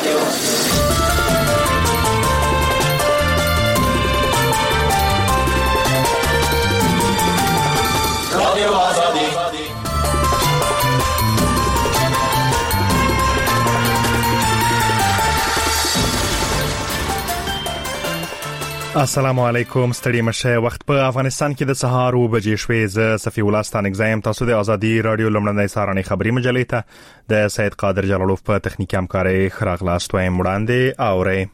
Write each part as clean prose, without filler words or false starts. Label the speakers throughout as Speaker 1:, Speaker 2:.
Speaker 1: السلام علیکم، ستړي مشه. وخت په افغانستان کې د سهار 9 بجې شوې. ز صفی الله ستانک زایم. تاسو د ازادي رادیو لمړنۍ سارنې خبري مجلې ته د سید قادر جلالوف په تخنیکی همکاري خراغلاست وایم وړاندې اوري.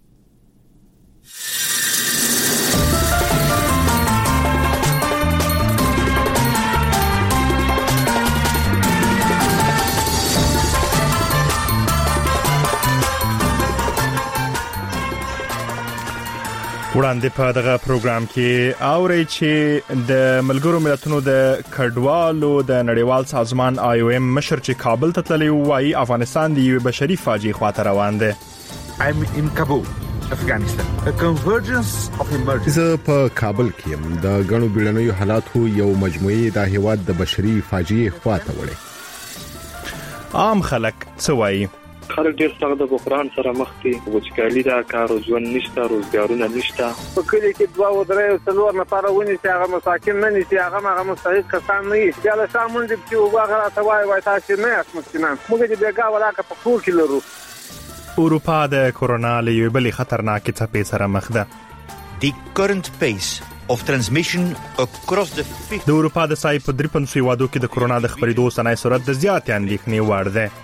Speaker 1: وړاندې په دغه پروګرام کې اوري چې د ملګرو ملتونو د کډوالو د نړیوال سازمان IOM مشر چې کابل ته تللی وایي افغانستان د یو بشري فاجعه خواته روان دی.
Speaker 2: I'm in Kabul, Afghanistan. A convergence of emergency.
Speaker 3: زه په کابل کې يم. د غنو بیړنیو حالاتو یو مجموعي د هیواد د بشري فاجعه خواته وړي.
Speaker 1: عام خلک څه وایي؟
Speaker 4: خلک ډېر سخت د بحران سره مخ دي. وچکالي دا کار او ژوند نشته، روزګارونه نشته.
Speaker 5: په کلی کې 2 او 3 او 4 نفر ونی چې هغه مساکین نه نشي، هغه مستحق کسان نه دي. بیا له سامون دي چې وګړه راته وای تاسو نه یاست مسکینان. موږ دې بیګا ولاکه په کور کې لرو.
Speaker 1: اروپا د کورونا له یو بل خطرناک څپې سره مخ ده.
Speaker 6: The current pace of transmission across the
Speaker 1: د اروپا د سای په 53 هیوادو کې د کورونا د خپرېدو سنای سرعت د زیات اندېښنې وړ ده.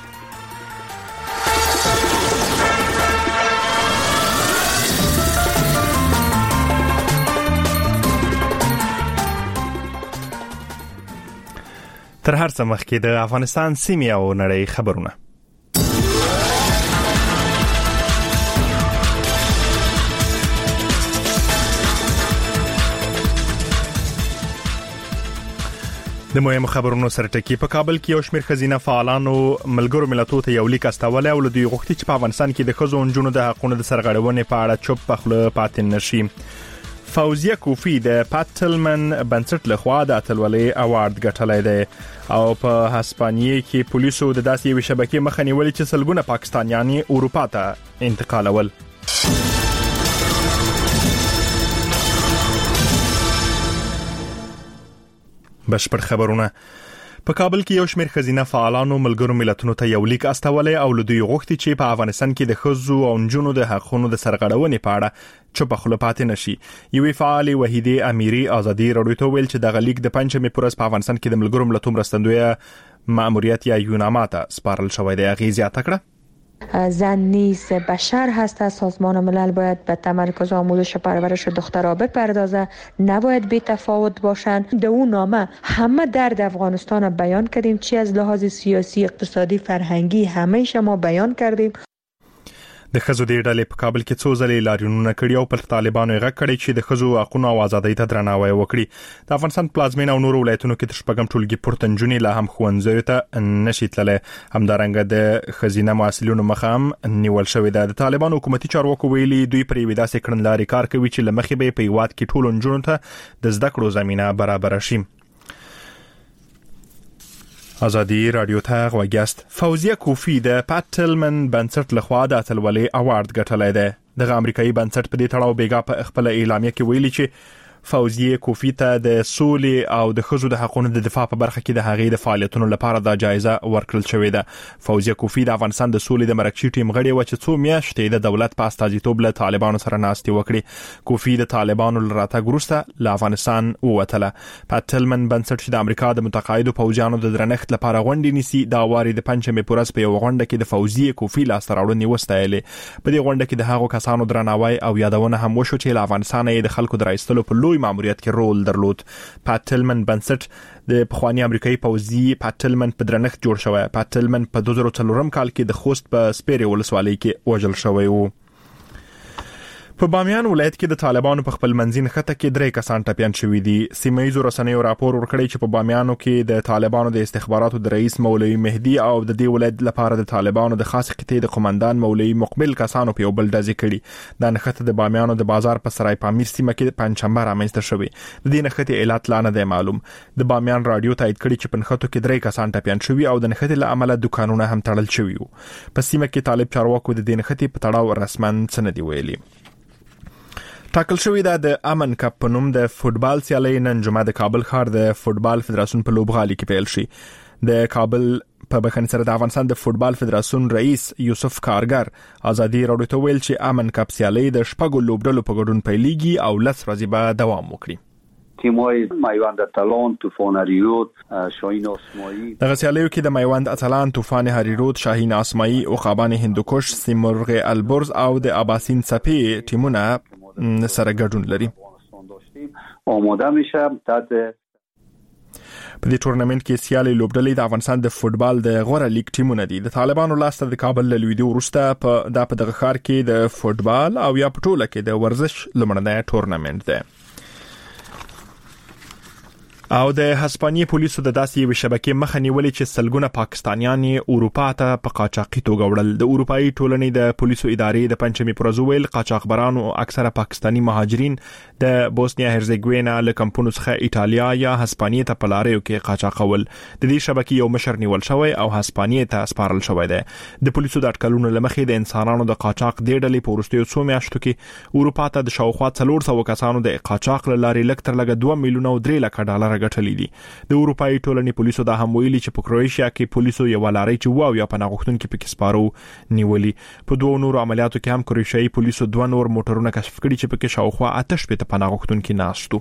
Speaker 1: تر هر څه مخکې د افغانستان سیمې او نړۍ خبرونه. د مهمو خبرونو سره ټکی. په کابل کې یو شمېر خزینه فعالانو ملګرو ملتونو ته یو لیک استولی او له دوی غوښتي چې په افغانستان کې د ښځو او نجونو د حقونو د سرغړونې په اړه چوپ پخله پاتې نشي. فوزیه کوفی د پاتلمن بنسټ لخوا د اتلولۍ اوارد ګټلی دی او په هسپانیې کې پولیسو د داسې یوې شبکې مخه نیولې چې سلګونه پاکستانیان اروپا ته انتقالول. بشپړ خبرونه. په کابل کې یو شمېر خزینه فعالانو ملګرو ملتونو ته یو لیک استولی او له دوی غوښتي چې په افغانستان کې د ښځو او نجونو د حقونو د سرغړونې په اړه چوپ خوله پاتې نشي. یوې فعال وحیده امیری ازادي رادیو ته ویل چې د غلیک د پنځمې پورس په افغانستان کې د ملګرو ملتونو مرستندوی مأموریت یا یوناما ته سپارل شوی دی. هغه زیاته کړه
Speaker 7: زن نیز بشر هست. سازمان ملل باید به تمرکز آموزش و پرورش دخترها بپردازه، نباید بی تفاوت باشند. در اون نامه همه درد افغانستان بیان کردیم، چی از لحاظ سیاسی، اقتصادی، فرهنگی، همه شما بیان کردیم.
Speaker 1: د ښځو د ډلې په کابل کې څو ځلې لاریونونه کړي او پر طالبانو یې غږ کړی چې د ښځو حقونو او ازادۍ ته درناوی وکړي. د افغانستان پلازمینه او نورو ولایتونو کې تر شپږم ټولګي پورته نجونې لا هم ښوونځیو ته نشي تللی. همدارنګه د ښځینه محصلینو مخه هم نیول شوې ده. د طالبانو حکومتي چارواکو ویلي دوی پر یوې داسې کړنلارې کار کوي چې له مخې به په هیواد کې ټولو نجونو ته د زده کړو زمینه برابره شي. ازادي رادیو ته غوږیاست. فوزیه کوفی د پاتلمن بنسټ لخوا د اتلولۍ اوارد ګټلی دی. دغه امریکایي بنسټ په دې تړاو بیګا په خپل اعلامیه کې ویلي چې فوزیه کوفی ته د سولې او د ښځو د حقونو د دفاع په برخه کې د هغې د فعالیتونو لپاره د جایزه ورکړل شوې ده. فوزیه کوفی د افغانستان د سولې د مرکزي ټیم غړې و چې 2 میاشتې د دولت په استازیتوب له طالبانو سره ناستې وکړي. کوفی د طالبانو له راتګ وروسته له افغانستان ووتله. پاتلمن بنسټ چې د امریکا د متقاعدو پوځیانو د درنښت لپاره غونډې نیسي، دا واري د پنځمې پورس په یو غونډه کې د فوزیه کوفی لاسته راوړنې وستایلې. په دې غونډه کې د هغو کسانو درناوی او یادونه هم وشو چې له افغانستان یې د خلکو د راایستلو په لوی ماموریت کې رول درلود. پاتلمن بنسټ د پخوانی امریکایي پوځي پاتلمن په درنښت جوړ شوی. پاتلمن په 2004 کال کې د خوست په سپیرې ولسوالۍ کې وژل شوی و. په بامیان ولایت کې د طالبانو په خپل منځین خطه کې 3 کسان ټپيان شوي دي. سیمه‌یزو رسنیو راپور ورکړی چې په بامیانو کې د طالبانو د استخباراتو د رئیس مولوي مهدي او د دې ولایت لپاره د طالبانو د خاص قطعې د قومندان مولوي مقبل کسانو په یو بل ډزې کړي. د نخته د بامیانو د بازار په سرای پامیر سیمه کې پنځشنبه رامنځته شوې. د دې نخته علت لا نه دی معلوم. د بامیان رادیو تایید کړي چې په نخته کې 3 کسان ټپيان شوي او د نخته له امله دکانونه هم تړل شوي وو. په سیمه کې طالب چارواکو د دې نخته په تړاو رسمن سند ویلي. ټاکل شوې ده د امن کپ په نوم د فوتبال سیالي نن جمعه د کابل ښار د فوتبال فدراسیون په لوبغالي کې پیل شي. د کابل په بخښنې سره د افغانستان د فوتبال فدراسیون رئیس یوسف کارګر ازادي راډیو ته ویل چې امن کپ سیالي د شپږو لوبډلو په ګډون پیلېږي او 10 ورځې به دوام وکړي.
Speaker 8: تیم‌های میوند اتلان، طوفان هریرود، شاهین آسمایی.
Speaker 1: دغه سیالیو کې د میوند اتلان، طوفان هریرود، شاهین آسمایی، عقابان هندوکش، سیمرغ البرز او د اباسین څپې ټیمونه سره ګډون لري.
Speaker 8: آماده میشه تحت
Speaker 1: په دې ټورنمنت کې سیالي لوبډلې د افغانستان د فوتبال د غوړه لیګ ټیمونه دي. د طالبانو لاسته د کابل له لویدو وروسته په دغه ښار کې د فوتبال او یا په ټوله کې د ورزش لومړنی ټورنمنت دی. او د هسپانیې پولیسو د داسې یو شبکې مخه نیولې چې سلګونه پاکستانیان اروپا ته په قاچاقي توګه وړل. د اروپאי ټولنې د پولیسو ادارې د پنځمې پرځو ویل قاچاقبرانو اکثره پاکستانی مهاجرین د بوسنیا هرزګوینا له کمپونو څخه ایتالیا یا هسپانیې ته په لاریو کې قاچاقول. د دې شبکې یو مشر نیول شوی او هسپانیې ته سپارل شوی دی. د پولیسو د اټکلونو لمخې د انسانانو د قاچاق د ډلې په وروستیو څو میاشتو کې اروپا ته د شاوخوا 400 کسانو د قاچاق لارې لکټر لګ 2 میلیونه او 3 لک ډالر غټلې دي. د اروپאי ټولنې پولیسو دا هم ویلي چې په کروشیا کې پولیسو یو لارې چې واو یا پناه غوښتونکو پکې سپارو نیولي. په دوه نورو عملیاتو کې هم کروشیایي پولیسو 2 نور موټرونه کشف کړي چې پکې شاوخوا 8 پناه غوښتونکو ناشتو.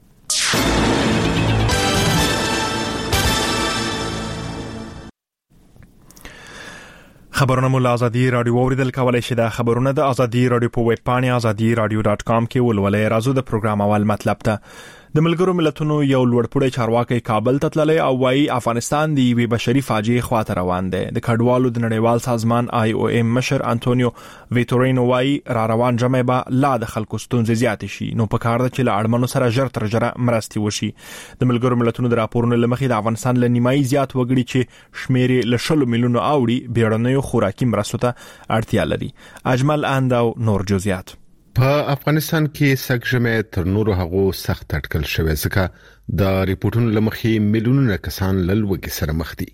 Speaker 1: خبرونه مو آزادي رادیو اوریدل کولای شي. د خبرونه د آزادي رادیو په ویب پاڼه azadiradio.com کې ولولئ. راځو د پروګرام اول مطلب ته. د ملګرو ملتونو یو لوړپوړی چارواکي کابل ته تللی او وايي افغانستان د یوې بشري فاجعې خواته روان دی. د کډوالو د نړیوال سازمان IOM مشر انټونیو ویټورینو وايي را روان جمع به لا د خلکو ستونزې زیات شي. نو په کار ده چې له اړمنو سره ژر تر ژره مرستې وشي. د ملګرو ملتونو د راپورونو لمخې د افغانستان له نیمایي زیات وګړي چې شمېر له 10 میلیونو اوړي بیړنیو خوراکي مرستو ته اړتیا لري. اجمل اند او نور جزئیات.
Speaker 3: په افغانستان کې سګژمه تر نورو هغو سخت اټکل شوی ځکه د ریپورتونو لمخې میلیونونه کسان لوږې سره مخ دي.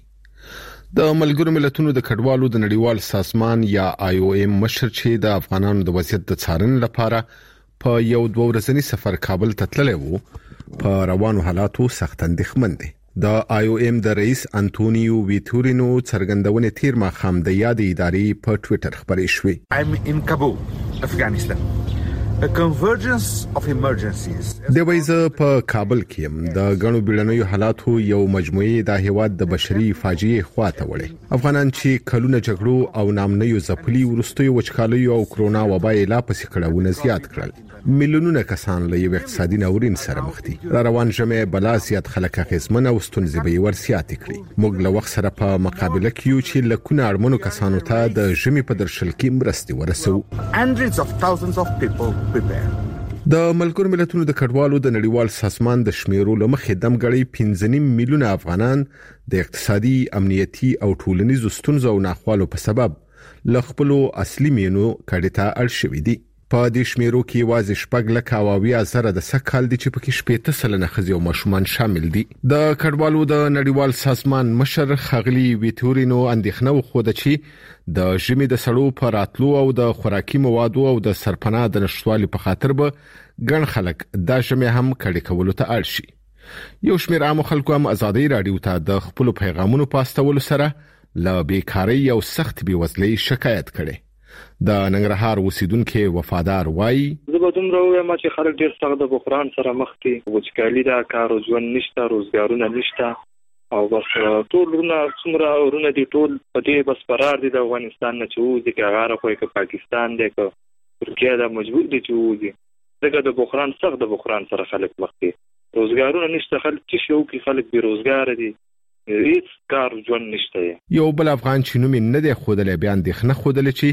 Speaker 3: د ملګرو ملتونو د کډوالو د نړیوال سازمان یا IOM مشر چې د افغانانو د وضعیت د څارنې لپاره په یو 2 ورځنی سفر کابل ته تللی وو په روانو حالاتو سخت اندېښمن دي. د IOM د رئیس انټونیو ویټورینو څرګندونه تیر ماښام د یادې ادارې په ټوئیټر خبرې شوې.
Speaker 2: I'm in Kabul, Afghanistan. A convergence of emergencies.
Speaker 3: د وایزه په کابل کې د غنو بیړنیو حالاتو یو مجموعي د هیواد د بشري فاجعې خواته وړي. افغانان چې کلونه جګړو او نامنیو ځپلي ورستیو وچکالیو او کرونا وبا لا پسې کړهونه زیات کړل. میلیونونه کسان له یو اقتصادي ناورین سره مخ دي. را روان جمع بلا زیات خلک اخیزمن او ستونزې به ورسیات کړي. موږ له وخت سره په مقابله کې یو چې لکونه اړمنو کسانو ته د ژمي په درشل کې مرستې ورسو.
Speaker 2: Hundreds of thousands of people prepare.
Speaker 3: د ملګرو ملتونو د کډوالو د نړیوال سازمان د شمیرو لمخې دمګړی 15 میلیونه افغانان د اقتصادي، امنیتي او ټولنیزو ستونزو او ناخوالو په سبب ل خپل اصلي مینو کډې ته اړ شوي دي. په دې شمیرو کې واځي شپږ لک او 20,000 د سکهال دي چې پکې 70% خزي او ماشومان شامل دي. د کډوالو د نړیوال سازمان مشر خغلی ویټورینو اندېښنه وخوده چې د ژمي د سړو په راتلو او د خوراکي موادو او د سرپناه د نشټوالي په خاطر به ګڼ خلک دا ژمي هم کډې کولو ته اړ شي. یو شمېر عام خلکو هم آزادي رادیو ته د خپل پیغامونو پاستولو سره له بیکاری او سخت بیوزلۍ شکایت کړي. د ننګرهار اوسیدونکو وفادار وای
Speaker 4: زه به دومره وایم چې خلک ډیر سخت د بحران سره مخ دي. وچکالي دا کار او ژوند نشته، روزګارونه نشته او بس ټول څومره ورونه دي ټول په دې بس فرار دي د افغانستان نه چې وځي که غاره خو که پاکستان دی که ترکیه دا مجبور دي چې وځي. ځکه د بحران سخت د بحران سره خلک مخ دي. روزګارونه نشته، خلک چې شو کې خلک بیروزګار دي، هیڅ کار ژوند نشته.
Speaker 3: یو بل افغان چې نوم نه دی خودلې بیان دښنه خودلې چې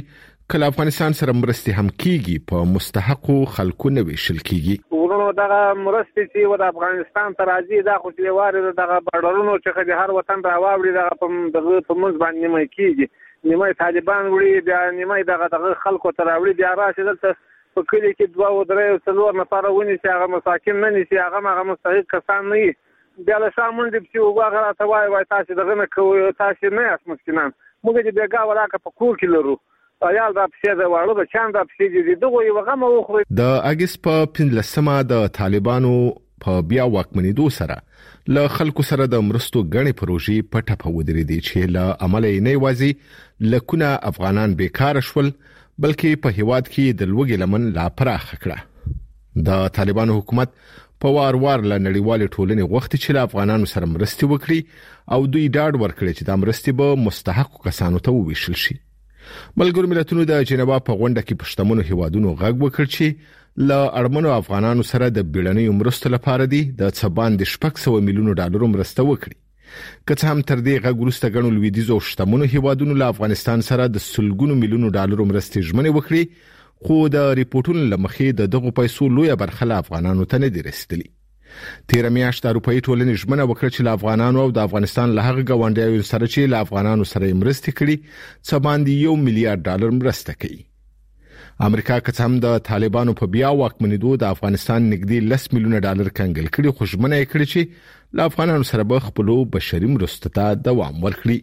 Speaker 3: کله افغانستان سره مرستې هم کیږي په مستحقو خلکو نه ویشل کیږي.
Speaker 5: ورونو دغه مرستې چې د افغانستان ته راځي دا خو چې واره دغه بارډرونو چې د هر وطن راوړي دغه په منځ باندې نیمه کیږي، نیمه طالبان وړي بیا نیمه دغه خلکو ته راوړي، بیا راشي دلته په کلی کې 2 او 3 او 4 نفر ونیسي، هغه مساکین نه نیسي، هغه مستحق کسان نه وي، بیا له شامل دي چې وګړه ته وای تاسو دغه نه کوي، تاسو نه یاست مسکینان، موږ دې بیګا ولاکه په کور کې لرو، یال دا پښې دا واړو د چاند پښې دي دغه یو غمه وخوري. د
Speaker 3: اگست په 15مه د طالبانو په بیا واکمنېدو سره له خلکو سره د مرستو غني پروژې په ټپه ودرېدې چې له عمل نه وازي لکونه افغانان بیکار شول بلکې په هیواد کې د لوګي لمن لا پراخ کړه. د طالبانو حکومت په وار له نړیوال ټولنې وخت چې له افغانانو سره مرستې وکړي او دوی ډاډ ورکړي چې د مرستې به مستحق کسانو ته وویشل شي. ملګرو ملتونو د جنیوا په غونډه کې پښتمنو هیوادونو غږ وکړ چې له اړمنو افغانانو سره د بیړنیو مرستو لپاره دي د څبان د $600 میلیون مرسته وکړي. که هم تر دې غږ وروسته غنو لویدیځ او شتمنو هیوادونو له افغانستان سره د $100 میلیون مرستې ژمنه وکړي، خو د ریپورتونو لمخې د دغه پیسو لویه برخه له افغانانو ته نه دي رسیدلې. تیر میاشت د اروپאי ټولنې ژمنه وکړه چې له افغانانو او د افغانستان له هغه ګاونډیانو سره چې له افغانانو سره مرسته کړي څه باندې $1 میلیارډ مرسته کوي. امریکا که هم د طالبانو په بیا واکمنېدو د افغانستان نږدې $10 میلیون کنګل کړي، خو ژمنه یې کړې چې له افغانانو سره به خپل بشري مرستو ته دوام ورکړي.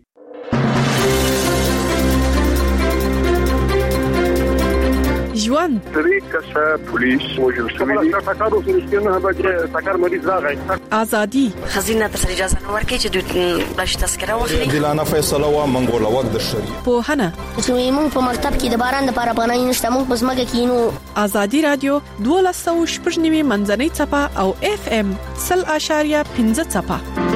Speaker 9: ژوند
Speaker 5: طریقه پولیس وجل شوی دی تاکارو سرشتنه به تاکار مریض راغی
Speaker 9: ازادي
Speaker 10: خزینه ته اجازه نه ورکړي چې دوی بلش تذکره واخلي.
Speaker 11: دلانه فیصله و منګوله وخت د شری
Speaker 9: په هنه
Speaker 10: چې موږ په مکتب کې د باران لپاره پناه نشته، موږ په ځمکه کې نو
Speaker 9: ازادي رادیو 12.9 منځنۍ چپه او FM 0.5 چپه.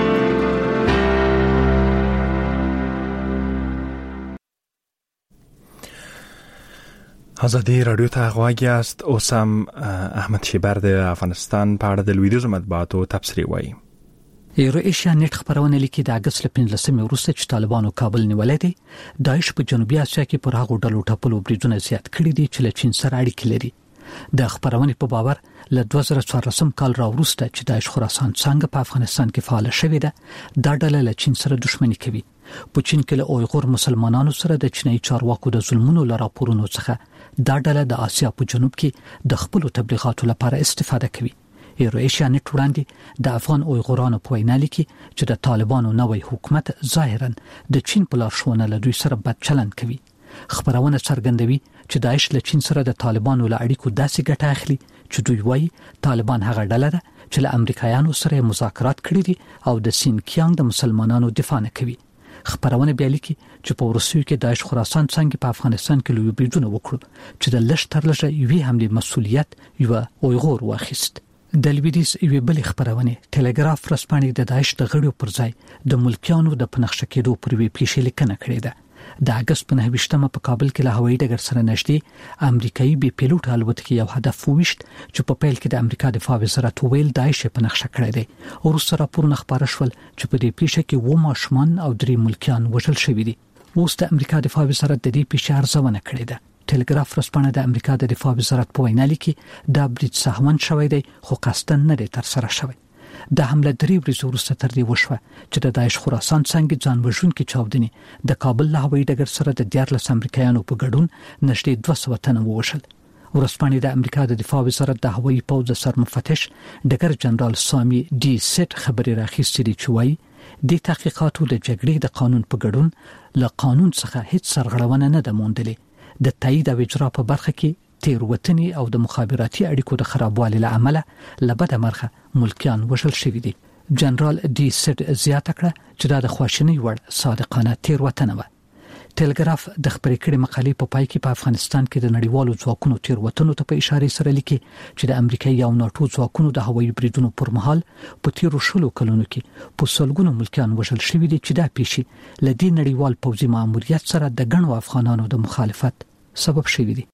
Speaker 1: ازادي رادیو ته غواړی است او سم احمد شیبر د افغانستان په اړه د لویدیځ مطبوعاتو تبصری وایي.
Speaker 12: ایرویشیا نت خبرونه لیکي د اگست 15 وروسته چې طالبانو کابل نیولې دي، داعش په جنوبي اسیا کې پر هغه ډلو ټاپلو بریدونه زیات کړي دي چې له چین سره اړیکې لري. د خبرونه په باور له 2014 کال راوروسته چې داعش خراسان څنګه په افغانستان کې فعال شوې ده، دا ډله له چین سره دښمنی کوي. په چین کې له اویغور مسلمانانو سره د چینایي چارواکو د ظلمونو لراپورونو څخه دا ډله د آسیا په جنوب کې د خپل تبلیغاتو لپاره استفاده کوي. ایرویشیا نت وړاندې د افغان اویغورانو په وینا لیکي چې د طالبانو نوې حکومت ظاهرا د چین په لارښوونه له دوی سره بد چلند کوي. خبرونه څرګندوي چې داعش له چین سره د طالبانو له اړیکو داسې ګټه اخلي چې دوی وایي طالبان هغه ډله ده چې له امریکایانو سره مذاکرات کړي دي او د سینکیانګ د مسلمانانو دفاع نه کوي. خبرونه بیا لیکي چې په روسیې کې داعش خراسان څنګه په افغانستان کې لوی بریدونه وکړو چې د لږ تر لږه یوې حمله مسؤلیت یو اویغور واخیست. د لویدیس یوې بل خبرونه ټلګراف رسپانې د داعش د غړو پر ځای د ملکیانو د پنځه کېدو پر وی پیښې لیکنه کړې ده. د اگست په 9مه په کابل کې له هوایي ډګر سره نږدې امریکایي بي پیلوټ الوتکې یو هدف وویشت چې په پیل کې د امریکا دفاع وزارت ویل داعش په نقشه کړی دی. ورسره راپورونه خبره شول چې په دې پیښه کې 2 ماشومان او 3 ملکیان وژل شوي دي. اوس د امریکا دفاع وزارت د دې پیښې ارزونه کړې ده. ټلګراف رسپانه د امریکا د دفاع وزارت په وینا لیکي دا برید سهمن شوی دی خو قصدن نه دی تر سره شوی. د حمله 3 ورځې وروسته تر دې وشوه چې د داعش خراسان څنګه ځان وژونکي چاودنې د کابل له هوایي ډګر سره د 14 امریکایانو په ګډون نږدې 200 تنه ووژل. ورسپانې د امریکا د دفاع وزارت د هوایي پوځ سرمفتش ډګر جنرال سامي ډي سټ خبري راخیستې دي چې وايي د تحقیقاتو د جګړې د قانون په ګډون له قانون څخه هیڅ سرغړونه نه ده موندلې. د تایید او اجرا په برخه کې تیروتنی او د مخابراتي اړیکو د خرابوالي له امله لبد مرخه ملکیان وژل شوي دي. جنرال ډي سټ زیاته کړه چې دا د خواشینۍ وړ صادقانه تیروتنه و. ټلګراف د خبرې کړې مقالې په پای کې په افغانستان کې د نړیوالو ځواکونو تیروتنو ته په اشاره سره لیکي چې د امریکایي او ناتو ځواکونو د هوایي بریدونو پر مهال په تیرو شلو کلونو کې په سلګونو ملکیان وژل شوي دي چې دا پیښې له دې نړیوال پوځي ماموریت سره د ګڼو افغانانو د مخالفت سبب شوي دي.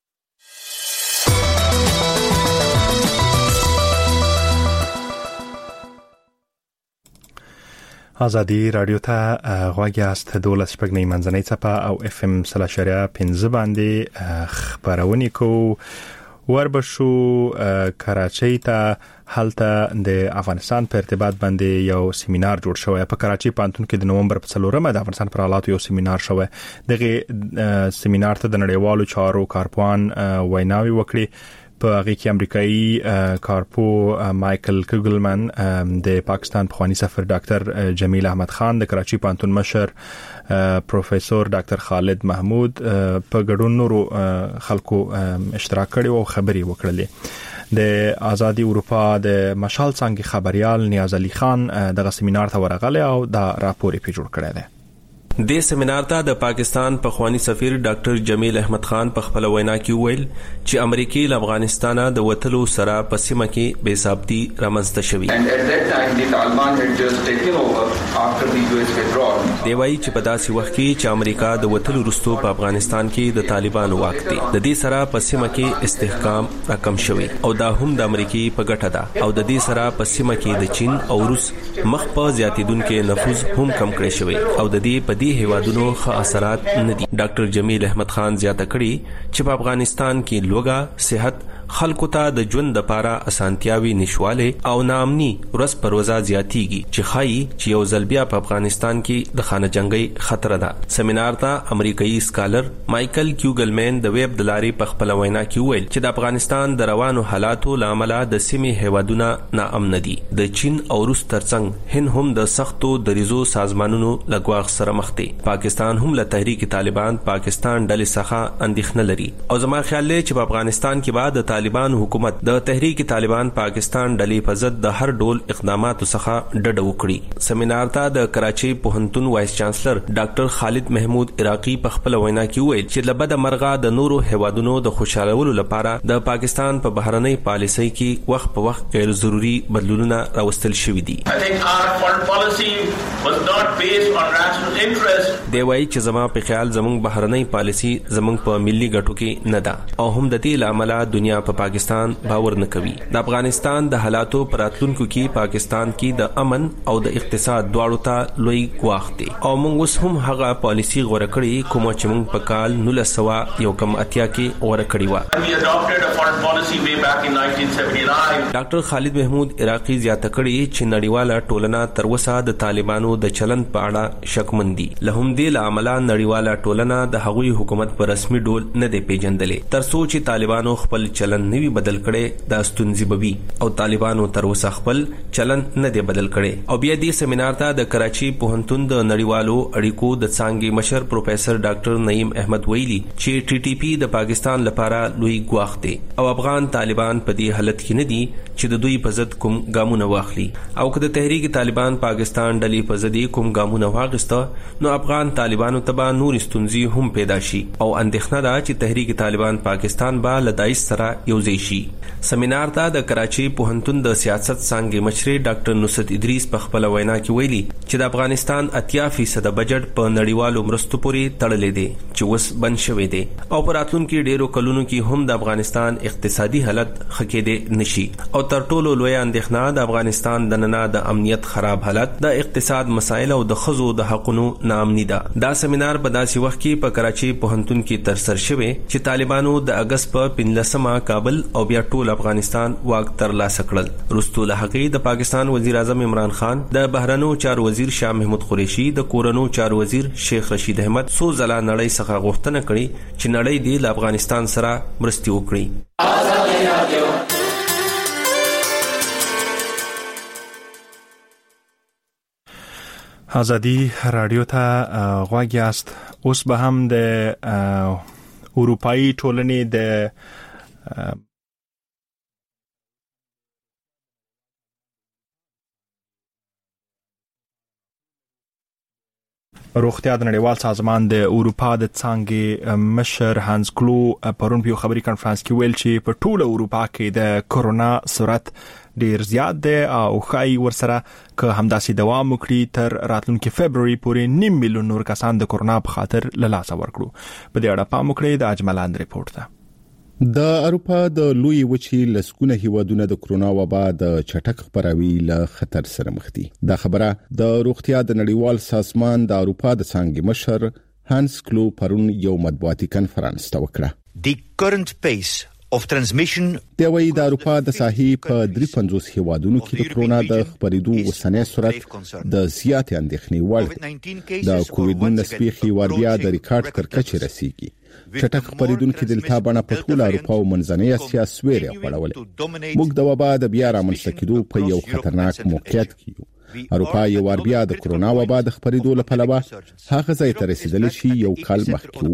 Speaker 1: ازادي رادیو ته غواړی است 12 شپږ منځنۍ چپه او FM 3.15 باندې خبرونه کو وربشو کراچۍ ته حالته د افغانستان په ارتباط باندې یو سیمینار جوړ شوی په کراچۍ پانتون کې د نومبر په 4مه د افغانستان پر حالات یو سیمینار شوی دغه سیمینار ته د نړیوالو چارو کارپوهان ویناوي وکړي په هغه کې امریکایي کارپو مایکل کوګلمن د پاکستان پخوانی سفیر ډاکټر جمیل احمد خان د کراچۍ پانتون مشر پروفیسور ډاکټر خالد محمود په ګډون نورو خلکو اشتراک کړي او خبري وکړلې د آزادي اروپا د مشال څنګه خبريال نیاز علي خان دغه سیمینار ته ورغله او دا راپور یې جوړ کړی دی
Speaker 13: د سیمینار ته د پاکستان پخوانی سفیر ډاکټر جمیل احمد خان په خپل وینا کې ویل چې امریکای له افغانستانه د وټلو سره په سیمه کې بے ثابتي رامنځته شوې دی وايي چې په داسې وخت کې چې امریکا د وټلو وروسته په افغانستان کې د طالبانو واک دی د دې سره په سیمه کې استحکام راکم شوی او دا هم د امریکای په ګټه ده او د دې سره په سیمه کې د چین او روس مخ په زیاتیدونکو نفوذ هم کم کړی شوی او د دې په هیوادونو ښه اثرات نه دي ډاکټر جمیل احمد خان زیاته کړي چې په افغانستان کې لوګا صحت خلکو ته د ژوند لپاره اسانتیاوي نشواله او ناامني ورځ پر ورځ زیاتیږي چې خای چې یو ځل بیا په افغانستان کې د خانه جنگي خطر ده سیمینار ته امریکایي سکالر مایکل کیوګلمن د ویب دلاري په خپل وینا کې ویل چې د افغانستان د روانو حالاتو لامل د سیمې هیوادونو ناامن دي د چین او روس ترڅنګ هند هم د سختو دریزو سازمانونو لګواغ سره مخ دي پاکستان هم له تحریک طالبان پاکستان ډلې څخه اندېښنه لري او زما خیال دی چې په افغانستان کې بعد طالبان حکومت د تحریک طالبان پاکستان ډلې په ضد د هر ډول اقداماتو څخه ډډه وکړي سیمینار ته د کراچۍ پوهنتون وایس چانسلر ډاکټر خالد محمود عراقي په خپل وینا کې ویل چې لبد مرغه د نورو هیوادونو د خوشالولو لپاره د پاکستان په بهرنۍ پالیسۍ کې وخت په وخت غیر ضروري بدلونونه راوستل شوي دي دی وايي چې زما په خیال زموږ بهرنۍ پالیسي زموږ په ملي ګټو کې نه ده او هم د دې لامل دنیا په پاکستان باور نه کوي د افغانستان د حالاتو پراتلونکو کې پاکستان کې د امن او د اقتصاد دواړو ته لوی ګواښ دی او موږ اوس هم هغه پالیسي غوړه کړې کوم چې موږ په کال 1980 کې غوړه کړې و ډاکټر خالد محمود عراقي زیاته کړې چې نړیواله ټولنه تر اوسه د طالبانو د چلن په اړه شکمندي لهم دی لامل نړیواله ټولنه د هغوی حکومت پر رسمي ډول نه دی پیژندلې تر څو چې طالبانو خپل چلن نوی بدل کړي د ستونزې بوي او طالبانو تر اوسه خپل چلن نه دی بدل کړي او بیا دې سیمینار ته د کراچۍ پوهنتون د نړیوالو اړیکو د څانګې مشر پروفیسور ډاکټر نعیم احمد ویلي چې TTP د پاکستان لپاره لوی ګواښ دی او افغان طالبان په دې حالت کې نه دي چې د دوی په ضد کوم ګامونه واخلي او که د تحریک طالبان پاکستان ډلې په ضد کوم ګامونه واغسته نو افغان طالبانو ته نور ستونزې هم پیدا شي او اندېښنه ده چې تحریک طالبان پاکستان به لدایس سره یوځای شي سیمینار ته د کراچۍ پوهنتون د سیاست څانګې مشر ډاکټر نصرت ادریس په خپل وینا کې ویلي چې د افغانستان 80% بجټ په نړیوالو مرستو پورې تړلې دي چې اوس بند شوی دی او په راتلونکو ډیرو کلونو کې هم د افغانستان اقتصادي حالت ښه کېدی نشي او تر ټولو لوی اندېښنه د افغانستان د ننه د امنیت خراب حالت د اقتصاد مسایل او د ښځو د حقوقو ناامني ده دا سیمینار په داسې وخت کې په کراچۍ پوهنتون کې ترسره شوی چې طالبانو د اگست په 15 کابل او بیا ټول افغانستان واک ترلاسه کړل وروسته له هغې د پاکستان وزیر اعظم عمران خان د بهرنیو چارو وزیر شاه محمود قریشي د کورونو چارو وزیر شیخ رشید احمد څو ځله نړۍ څخه غوښتنه کړې چې نړۍ دې له افغانستان سره مرستې وکړي
Speaker 1: آزادی رادیو ته غواړی است اوس به هم د اروپאי ټولنې د روغتیا د نړیوال سازمان د اروپا د څانګې مشر هانس کلو پرون په خبري کانفرنس کې ویل چې په ټوله اروپا کې د کورونا سرعت ډیر زیات دی او خای ورسره که همداسې دوام وکړي تر راتلونکي فبراير پورې 9 میلیون نور کسان د کورونا په خاطر له لاسه ورکړو په دې اړه پام وکړئ د اجملان ریپورت ده
Speaker 3: د اروپا د لوی وچی لسګونه هیوادونه د کرونا وبا د چټک خپراوي له خطر سره مخ دي. دا خبره د روغتیا د نړیوال سازمان د اروپا د څانګې مشر هانس کلو پرون یو مطبوعاتي کنفرانس ته وکړه.
Speaker 6: The current pace of transmission
Speaker 3: د وی د اروپا د ساحې په 53 هیوادونو کې د کرونا د خپرېدو وسنۍ سرعت د زیات اندېښنې وړ د کووډ-19 پیښې وړیا د ریکارډ کچې رسیدي. چټک خپرېدونکو دلته باندې په ټول اروپا او منځنۍ اسیا سویره وړولې. موږ د وبا د بیا رامنځته کېدو په یو خطرناک موقعیت کې یو. اروپا یو وار بیا د کرونا وبا د خپرېدو لپاره هغه ځای ته رسیدلی شي یو کال مخکې.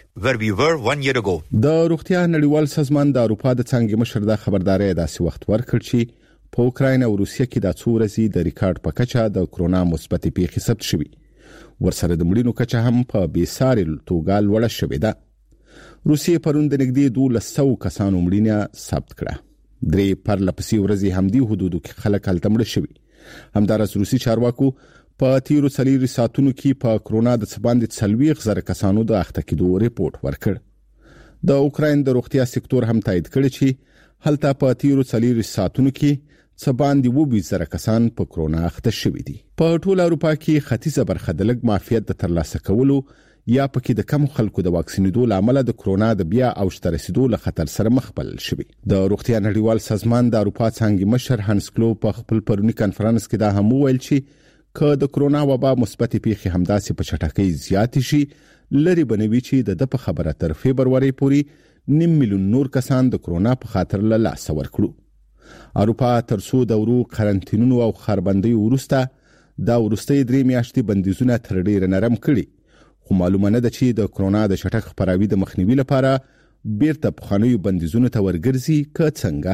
Speaker 3: د روغتیا نړیوال سازمان د اروپا د څانګې مشر د خبرداري داسې وخت ورکړ چې په اوکراین او روسیه کې د څو ورځې د ریکارډ په کچه د کرونا مثبت پیښې ثبت شوې. ورسره د مړینو کچه هم په بیساري توګه لوړه شوې ده. روسیه پرون د نږدې 200 کسانو مړینه ثبت کړه. درې پرلپسې ورځې همدي حدودو کې خلک هلته مړه شوي. همدارس روسي چارواکو په تیرو 4 ساعتونو کې په کرونا د څباندې 40,000 کسانو د اخته کېدو ریپورت ورکړ. د اوکراین د روغتیا سکتور هم تایید کړی چې هلته په تیرو 4 ساعتونو کې څباندې 20,000 کسان په کرونا اخته شوي دي. په ټول اروپا کې ختیځه برخه د لږ معافیت د ترلاسه کولو یا پکې د کم خلکو د واکسینېدو لامل د کرونا د بیا اوج ته رسیدو له خطر سره مخ بلل شوی. د روغتیا نړیوال سازمان د اروپا څانګې مشر هانس کلو په خپل پرونی کنفرانس کې دا هم وویل چې که د کرونا وبا مثبت پیښې همداسې په چټکۍ زیات شي لري بنوي چې د په خبره تر فبرवरी پورې 9 میلیون نور کسان د کرونا په خاطر له لاس ورکړو. اروپا تر څو دورو قرنټینونو او خربندۍ ورسته دا ورستۍ 3 میاشتې بندیزونه تر ډیره نرم کړي. خو معلومه نه ده چې د کرونا د چټک خپراوي د مخنیوي لپاره بیرته پخوانیو بندیزونو ته ورګرځي که څنګه.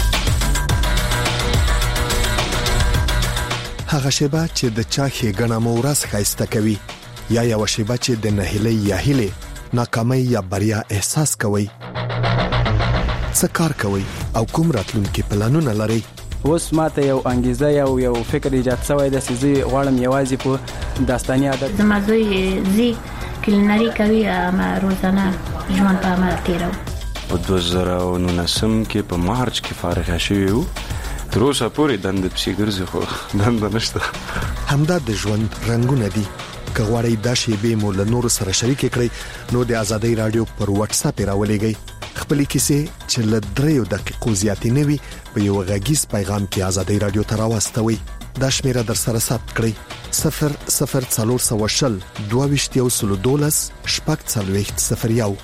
Speaker 14: هغه شیبه چې د چا ښېګڼه مو ورځ ښایسته کوي یا یو شیبه چې د نهیلۍ یا هیلې ناکامۍ یا بریا احساس کوي. څه کار کوي او کوم راتلونکي پلانونه لري؟
Speaker 15: اوس ماته یو انګیزه یو فکر ایجاد شوی د سيزي غواړم یوازې په داستاني عادت
Speaker 16: زما زوی زی کلینری کوي ما روزانه ژوند په عمل تیرو.
Speaker 17: په 2019 کې په مارچ کې فارغ شوی وو. تر اوسه پورې دند پسې ګرځي خو دند نشته.
Speaker 14: همدا د ژوند رنگونه دي. که غواړئ دا شیبې مو له نور سره شریک کړئ نو د آزادۍ رادیو پر واتس اپ راولېږئ. خپلې کیسې چې له 3 دقیقو زیاتې نه وي په یو غږیز پیغام کې آزادۍ رادیو ته راوستوئ. دا شمیره در سره ثبت کړئ 00420 22 12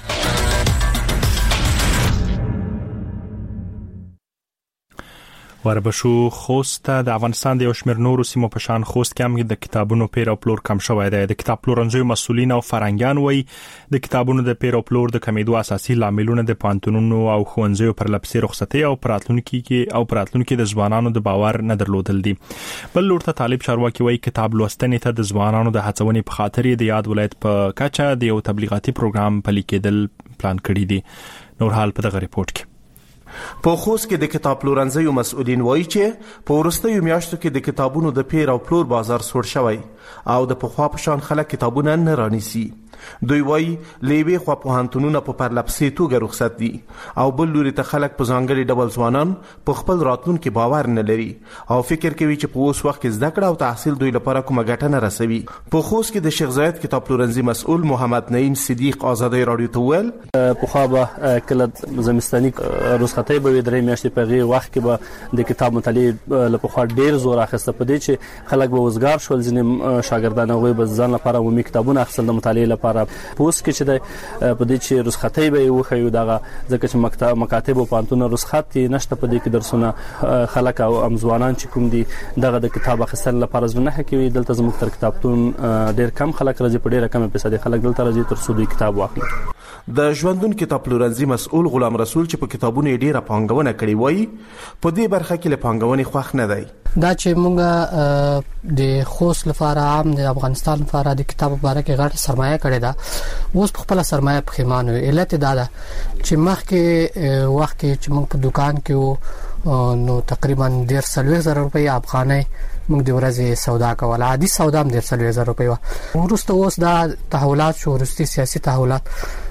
Speaker 1: وربشو خوست د افغانستان د یو شمېر نورو سیمو په شان خوست کې هم د کتابونو پیر او پلور کم شوی دی. د کتاب پلورنځیو مسؤلین او فرنګیان وایي د کتابونو د پیر او پلور د کمیدو اساسي لاملونه د پانتونونو او ښوونځیو پر لپسې رخصتي او پراتلونکو د ځوانانو د باور نه درلودل دي. بل لور ته طالب چارواکي وایي کتاب لوستنې ته د ځوانانو د هڅونې په خاطر د یاد ولایت په کچه د یو تبلیغاتي پروګرام پلي کېدل پلان کړی دي. نور حال په دغه ریپورت کې
Speaker 18: په خوست کې د کتاب پلورنځیو مسؤلین وایي چې په وروستیو میاشتو کې د کتابونو د پیر او پلور بازار سوړ شوی او د پخوا په شان خلک کتابونه نه رانیسي. دوی وایي لیوي خو په هانتونونه په پرلپسې توګه رخصت دي او بل لوري ته خلک په ځانګړي ډول ځوانان په خپل راتلونکي باور نه لري او فکر کوي چې په اوس وخت کې زده کړه او تحصیل دوی لپاره کومه ګټه نه رسوي. په خوست کې د شیخ زاید کتاب پلورنځي مسؤل محمد نعیم صدیق آزادۍ رادیو ته ویل
Speaker 19: پخوا به کله زمستاني رخصتي به 3 میاشتې په غي وخت کې به د کتاب مطالعه لپاره ډیر زور اخیسته په دې چې خلک به وزګار شول. ځینې شاګردان هغوی به ځان لپاره ومي کتابونه اخیستل د مطالعه لپاره. پوس کې چې د په دې چې رخصتي به وخیو دغه ځکه چې مکاتب او پانتون رخصت نشته په دې کې درسونه خلک او امځوانان چې کوم دي دغه د کتاب اخیستل لپاره ځنه کوي. دلته زموږ تر کتابتون ډیر کم خلک راځي په ډیره کم پیسې خلک دلته راځي تر څو دوی کتاب واخلي.
Speaker 18: د ژوندون کتاب پلورنځي مسؤل غلام رسول چې په کتابونو ډیره پانګونه کړې وایي په دې برخه کې له پانګونې خوښ نه دی.
Speaker 20: دا چې موږ د خوست لپاره عام د افغانستان لپاره د کتاب لپاره کې غټه سرمایه کړې ده اوس په خپل سرمایه پخېمانو علت دا ده چې مخکې وخت کې چې موږ په دکان کې نو تقریبا 1.5 روپۍ افغانۍ موږ د ورځې سودا کوله. عادي سودا هم 1.5 روپۍ و. ورسته اوس دا تحولات شو ورستي سیاسي تحولات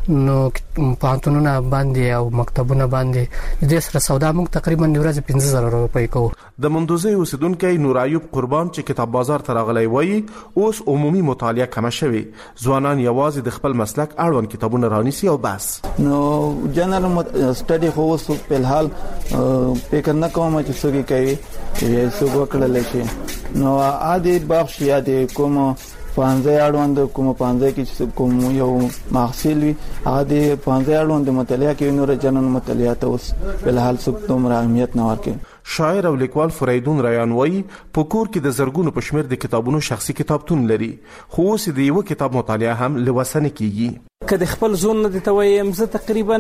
Speaker 20: نو پانتونونه باندې او مکتبونه باندې د سره سودا موږ تقریبا د ورځې 15000 روپۍ کوو.
Speaker 18: د مندوزي اوسیدونکو نور ایوب قربان چې کتاب بازار ته راغلی وایي اوس عمومي مطالعه کم شوه، ځوانان یوازې د خپل مسلک اړوند کتابونه رانیسي او بس.
Speaker 21: نو جنرال سټډي خو اوس په الحال فکر نه کوم چې څوک کوي یې څوک وکړل شي. نو عادي بخش یا د کوم پانځه اړوند کوم پانځه کې کوم یو محصول وي هغه د پانځه اړوند مطالعه کوي، نور جنرال مطالعه ته اوس په الحال څوک دومره اهمیت نه ورکوي.
Speaker 18: شاعر او لیکوال فریدون ریان وایي په کور کې د زرګونو په شمېر د کتابونو شخصي کتابتون لري، خو اوس د یو کتاب مطالعه هم لوسنه کیږي.
Speaker 22: که د خپل زون نه د تویم زه تقریبا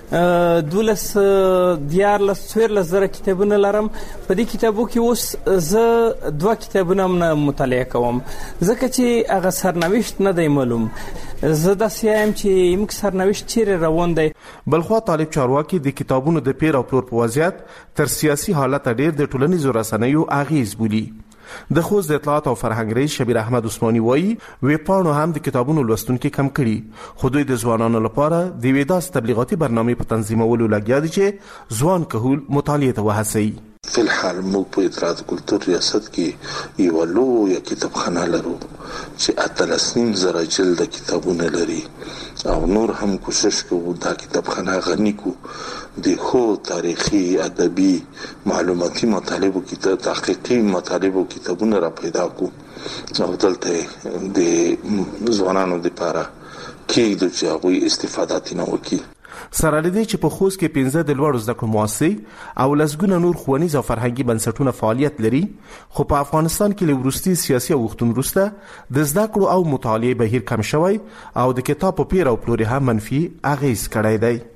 Speaker 22: 12 زره کتابونه لرم. په دې کتابو کې اوس زه 2 کتابونه مطالعه کوم ځکه چې هغه سرنوشت نه دی معلوم. زه د سیایم چې موږ سرنوشت چیرې روان دی.
Speaker 18: بلخوا طالب چارواکي د کتابونو د پیر او پلور په وضعیت تر سیاسي حالت ډیر د ټولنیزو رسنیو اغیز بولي. د خوست د اطلاعات او فرهنګ رئیس شبیر احمد عثماني وایي ویبپاڼو هم د کتابونو لوستونکي کم کړي، خو دوی د ځوانانو لپاره د یوې داسې تبلیغاتي برنامې په تنظیمولو لګیا دي چې ځوان کهول مطالعې ته وهڅوي.
Speaker 23: فی الحال موږ په اطلاعات کلتور ریاست کې یو لویه کتابخانه لرو چې 18,000 جلد کتابونه لري او نور هم کوشش کوو دا کتابخانه غني کو د خو تاریخي ادبي معلوماتي مطالبو کې تحقیقي مطالبو کتابونه را پیدا کو او دلته د ځوانانو لپاره کې د چاوي استفاده تنه وکي.
Speaker 18: سره لدی چې په خوست کې 15 د لوړو زده کړو مؤسسې او لسګونه نور ښوونیز او فرهنګي بنسټونه فعالیت لري، خو په افغانستان کې له وروستي سیاسي اوښتون وروسته د زده کړو او مطالعې بهیر کم شوی او د کتاب په پیر او پلور هم منفي اغیز کړی دی.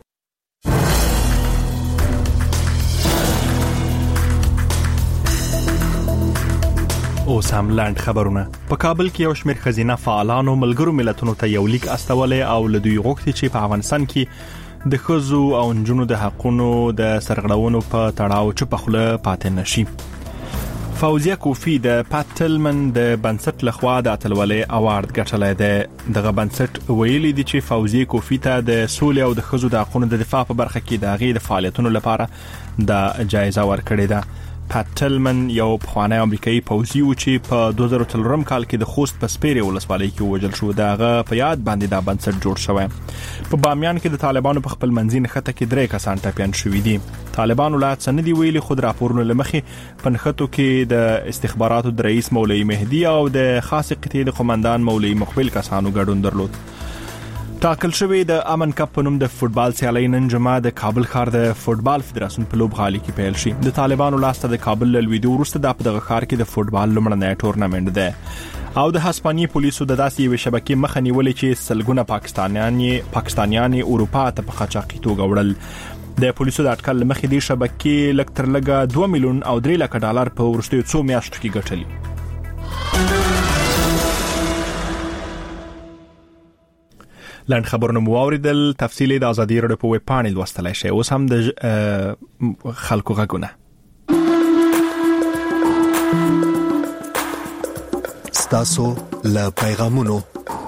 Speaker 1: اوس هم لاند خبرونه. په کابل کې یو شمېر خزینه فعالانو ملګرو ملتونو ته یو لیک استولې او له دوی غوښتي چې په افغانستان کې د ښځو او نجونو د حقونو د سرغړونو په تړاو چوپه خوله پاتې نشي. فوزیه کوفی د پاتلمن د بنسټ لخوا د اتلولۍ اوارد ګټلې ده. دغه بنسټ ویلي دي چې فوزیه کوفی ته د سولې او د ښځو د حقونو د دفاع په برخه کې د غیر فعالیتونو لپاره د جایزه ورکړې ده. پاتلمن یو پخوانی امریکایي پوځي و چې په 2003 کال کې د خوست په سپیرې ولسوالۍ کې وژل شو. دغه په یاد باندې دا بنسټ جوړ شوی. په بامیان کې د طالبانو په خپل منځي نښته کې 3 کسان ټپيان شوي دي. طالبانو لا څه نه دی ویلي، خو د راپورونو لمخې په نښتو کې د استخباراتو د رئیس مولوي مهدي او د خاص قطعې د قومندان مولوي مقبل کسانو ګډون درلود. ټاکل شوی د امن کپ په نوم د فوتبال سیالۍ نن جمعه د کابل ښار د فوتبال فدراسیون په لوبغالي کې پیل شي. د طالبانو لاسته د کابل لویدو وروسته د دغه ښار کې د فوتبال لومړنی ټورنمنت ده. او د هسپانیې پولیسو د داسې یو شبکې مخه نیولې چې سلګونه پاکستانیان اروپا ته په قاچاقي توګه وړل. د پولیسو د اټکل مخې د شبکې لږ تر لږه 2 میلیون او 3 لک ډالر په ورستیو 2 میاشتو کې ګټلي. لاند خبرونه مو اوریدل. تفصیلی د ازادي رادیو په ویب پاڼې لوستلای شئ. اوس هم د خلکو غږونه.
Speaker 14: ستاسو له پیغامونو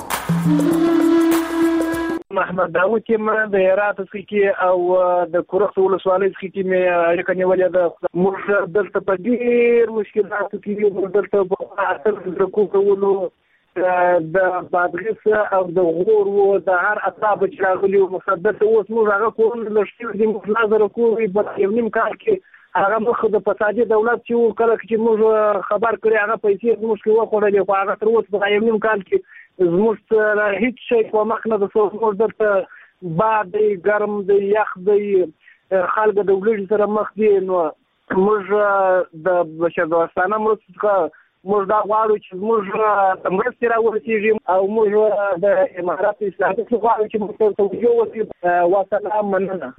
Speaker 5: محمد داوود چې ما د هرات کې او د کورخ ولسوالۍ کې مې اړیکه نیولې ده. موږ دلته په ډېر مشکلاتو کې یو دلته په اصل د کوولو د بادغیس او د غور او د هر اطراف چې راغلي مصدق اوس موږ هغه کول لشتي د مخنظر کوی په یو نیم کال کې هغه مخ د فسادي دولت چې کله چې موږ خبر کړی هغه پیسې موږ کې وخوړلې خو هغه تر اوسه په یو نیم کال کې موږ هیڅ شي په مخ نه د څو دلته باد ګرم دی یخ دی خلک د ولې سره مخ دي. نو موږ د بشردوستانه مرسته موږ دا غواړو چې موږ مرستې راورسیږي او موږ د امارات اسلامي غواړو چې موږ ته توجه وکړي. وسلام مننه.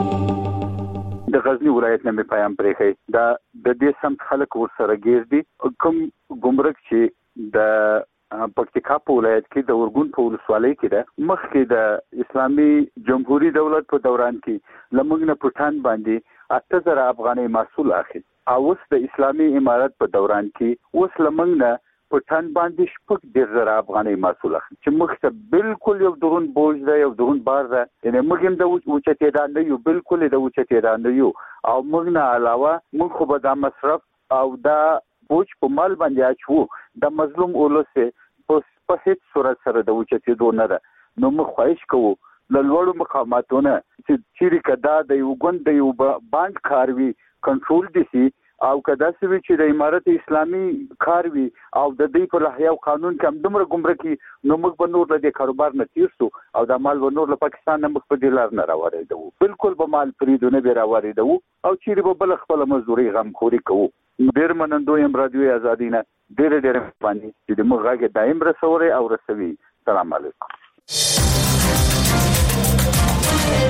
Speaker 8: د غزنی ولایت نه پیغام پرېخی دا د دې سم خلک ورسره ګیر دي کوم ګمرک چې د پکتیکا په ولایت کې د ورګون په ولسوالۍ کې ده مخکې د اسلامي جمهوریت دولت په دوران کې لمنګ نه پټان باندې 8000 افغاني محصول اخی. اوس د اسلامي امارت په دوران کې اوس لمنګ نه په تن باندې شپږ ډیر زره افغانۍ محصول اخلي چې موږ ته بالکل یو درون بوج دی، یو درون بار دی. یعنی موږ هم د اوچتېدا نه یو، بالکل د اوچتېدا نه یو. او موږ نه علاوه موږ خو به دا مصرف او دا بوج په مال باندې اچو د مظلوم اولس په هیڅ صورت سره د اوچتېدو نه ده. نو موږ خواهش کوو له لوړو مقاماتونه چې چیرې کدا د یو ګوند د یو باند کار وي کنټرول دي سي، او کدا سوي چې د امارت اسلامي کار وي او د دې په لایحه او قانون کې هم دومره ګمرکي، نو موږ به نور له دې کاروبار نه تیر شو او دا مال به نور له پاکستان نه موږ په دې لار نه راوړېدو. بالکل به مال پریدو نه به راوړېدو او چیرې به بل خپل مزدوري غمخوري کوو. ډېر منندوی یم رادیو آزادي نه، ډېر مهرباني چې موږ غږ دایم رسوري او رسوي. سلام علیکم.